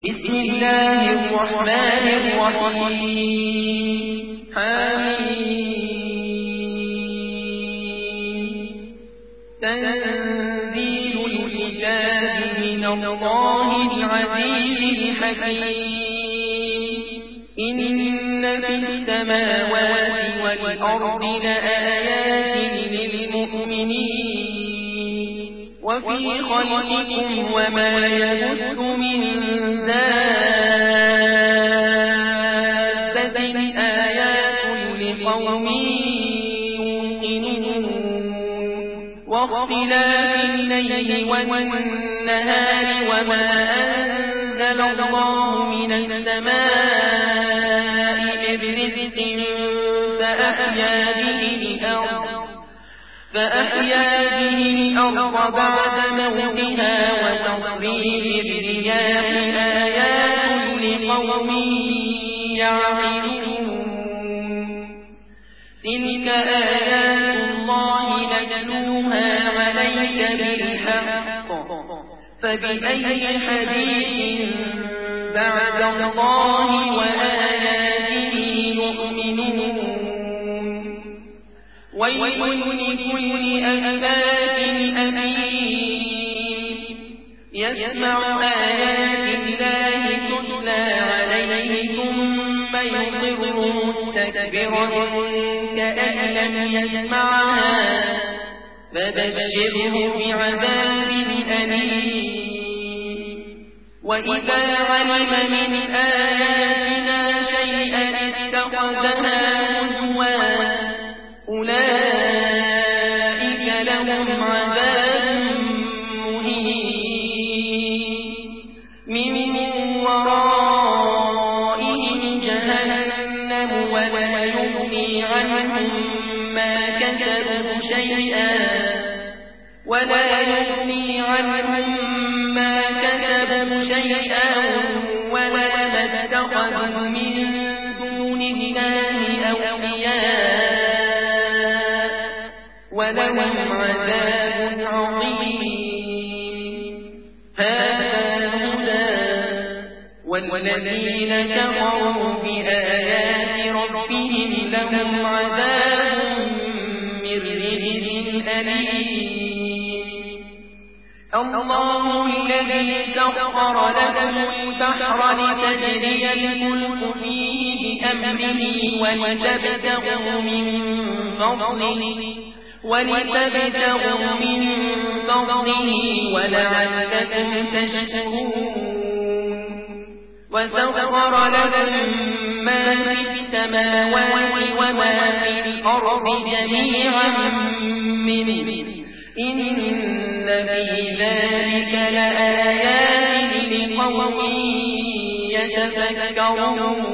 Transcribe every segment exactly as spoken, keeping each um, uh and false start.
بسم الله الرحمن الرحيم حميم تنزيل الكتاب من الله العزيز الحكيم إن في السماوات والأرض لآيات للمؤمنين وفي خلقكم وما يبث من دابة آيات لقوم يوقنون واختلاف الليل والنهار وما أنزل الله من السماء من رزق فأحيا به الأرض فأحيا به الأرض بعد موتها وتصريف الرياح آيات لقوم يعقلون تلك آيات الله نتلوها عليك بالحق فبأي حديث بعد الله وآياته يؤمنون ويل لكل أفاك أثيم يسمع آيات الله تتلى عليه ثم يصر مستكبرا كأن لم يسمعها فبشره بعذاب أليم وإذا علم من آياتنا شيئا اتخذها هزوا أولئك لهم عذاب مهين من ورائهم جهنم ولا يغني عنهم ما كسبوا شيئا ولا يغني عنهم ما كسبوا شيئا ولا ما اتخذوا من دون الله أولياء ولهم عذاب عظيم هذا الهدى والذين كفروا بآيات ربهم لهم عذاب من رجز أليم الله الذي سخر لكم البحر لتجري الفلك فيه بأمره ولتبتغوا من فضله ولتبتغوا من فضله ولعلكم تشكرون وسخر لكم ما في السماوات وما في الأرض جميعا منه إن في ذلك لآيات لقوم يتفكرون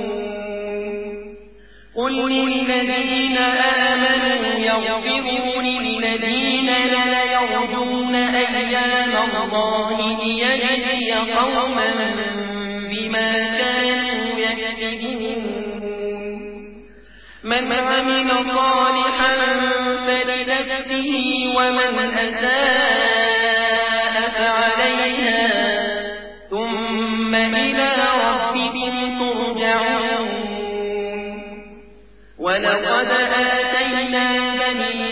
قل للذين آمنوا يغفروا للذين لا يرجون أيام الله ليجزي قوما بما كانوا يكسبون من عمل صالحا فلنفسه ومن أساء فعليها ثم إلى ربكم ترجعون ولقد آتينا بني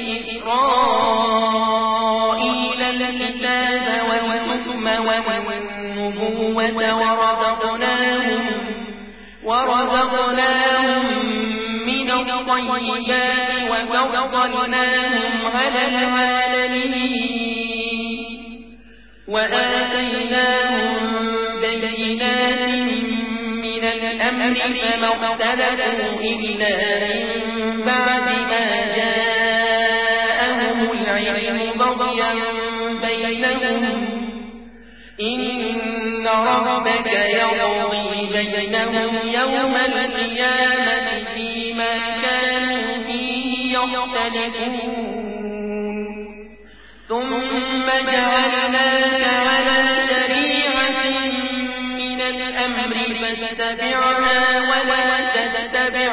إسرائيل الكتاب والحكم والنبوة ورزقناهم ورزقناهم من الطيبات وفضلناهم على العالمين وآتيناهم بينات من الأمر فما اختلفوا إلا من بعد ما جاءهم العلم بغيا بينهم إن ربك يقضي بينهم يوم القيامة فيما كانوا فيه يختلفون ثم جعلناك على شريعة من الأمر فاتبعها ولا تتبع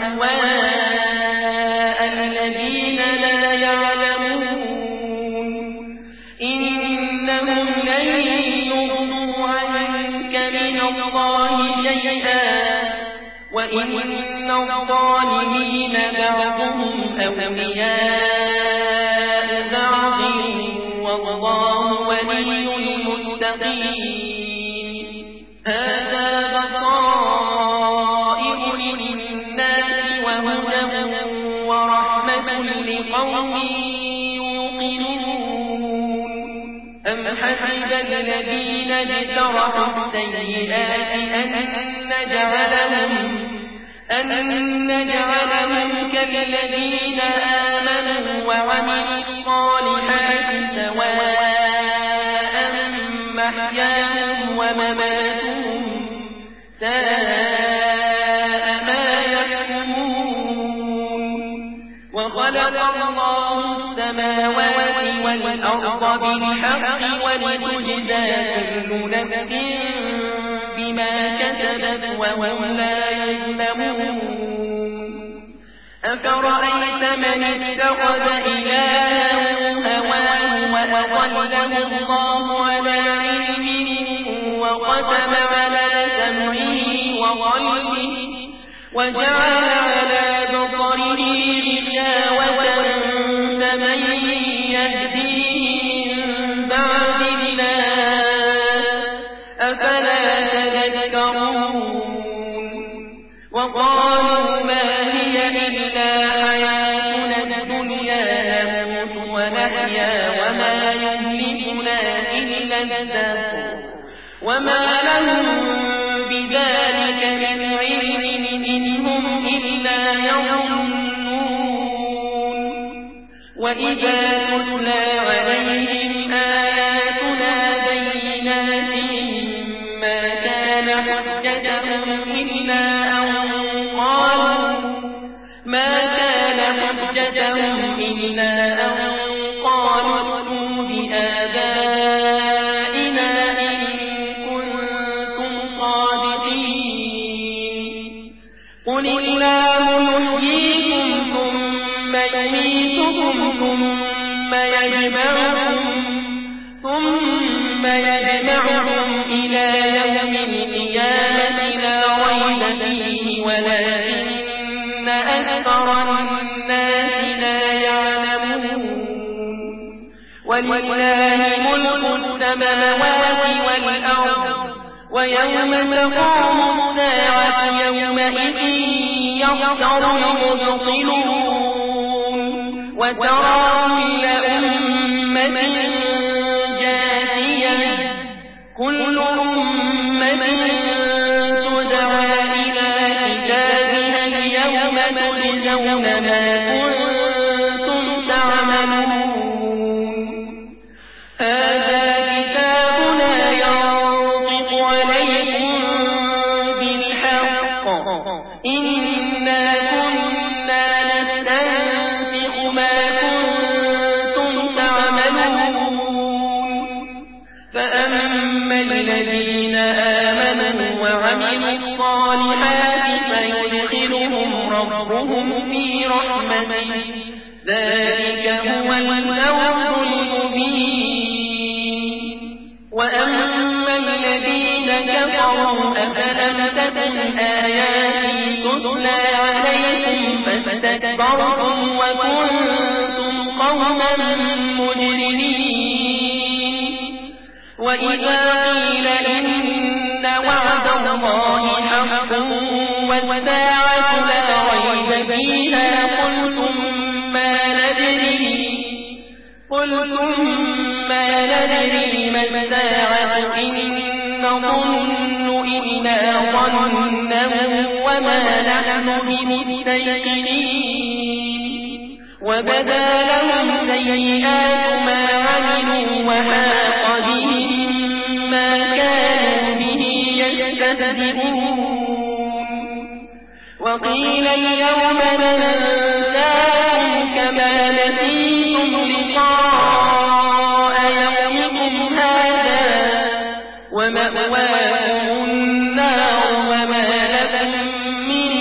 أهواء الذين لا يعلمون إنهم لن يغنوا عنك من الله الله شيئا وإن الظالمين بعضهم أولياء بعض والله ولي المتقين هذا بصائر للناس وهدى ورحمة لقوم يوقنون أم حسب الذين اجترحوا السيئات أن نجعلهم أن نجعلهم كالذين آمنوا وعملوا الصالحات سواء محياهم ومماتهم ساء ما يحكمون وخلق الله السماوات والأرض بالحق ولتجزى كل نفس بما كسبت وهم لا يظلمون أفرأيت من اتخذ إلهه هواه وأضله الله على علمه وختم على سمعه وقلبه وجعل على بصره غشاوة فمن يهديه من بعد الله أفلا تذكرون وقالوا ما هي إلا حياتنا الدنيا نموت ونحيا وما يهلكنا إلا الدهر وما لهم بذلك من علم إن هم إلا يظنون وإذا تتلى عليهم آياتنا بينات ما كان حجتهم إلا أن قالوا ما كان حجتهم إلا أن قالوا ائتوا بآبائنا إن كنتم صادقين قل الله يحييكم ثم يميتكم ثم يجمعكم ثم يجمعكم إلى يوم القيامة لا ريب فيه ولكن أكثر الناس لا يعلمون ولله ملك السماوات والأرض ويوم تقوم الساعة يومئذ يخسر المبطلون وترى كل أمة جاثية كل أمة تدعى إلى كتابها اليوم تجزون ما كنتم تعملون هذا كتابنا ينطق عليكم بالحق إنا كنا نستنسخ ما كنتم تعملون فأما الذين آمنوا وعملوا الصالحات فيدخلهم ربهم في رحمته ذلك هو الفوز المبين وأما الذين كفروا أفلم تكن آياتي تتلى عليكم فاستكبرتم وكنتم قوما مجرمين وإذا قيل إن وعد الله حق والساعة لا ريب فيها قلتم ما ندري قلتم ما ندري ما الساعة إن نظن إلا ظنا وما نحن بمستيقنين وبدا لهم سيئات ما عملوا وحاق بهم ما كانوا به يستهزئون وقيل اليوم ننساكم كما نسيتم لقاء يومكم هذا ومأواكم النار وما لكم من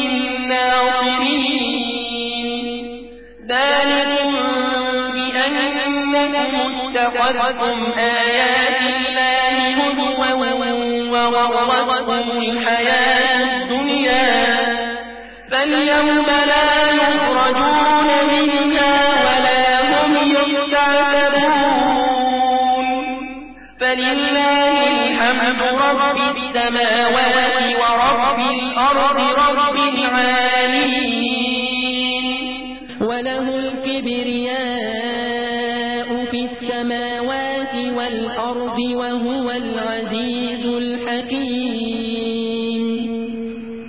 ناصرين ذلكم بأنكم اتخذتم آيات الله هزوا وغرتكم الحياة الدنيا فاليوم لا يخرجون منها ولا هم يستعتبون فلله الحمد رب السماوات ورب الأرض رب العالمين وله الكبرياء في السماوات والأرض وهو العزيز الحكيم